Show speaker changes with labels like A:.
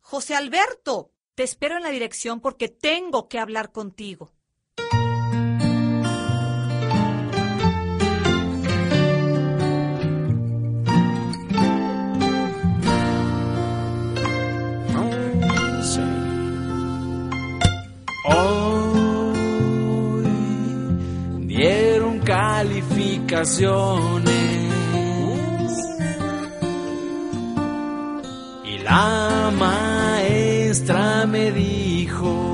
A: José Alberto, te espero en la dirección porque tengo que hablar contigo.
B: Hoy dieron calificaciones y la maestra me dijo: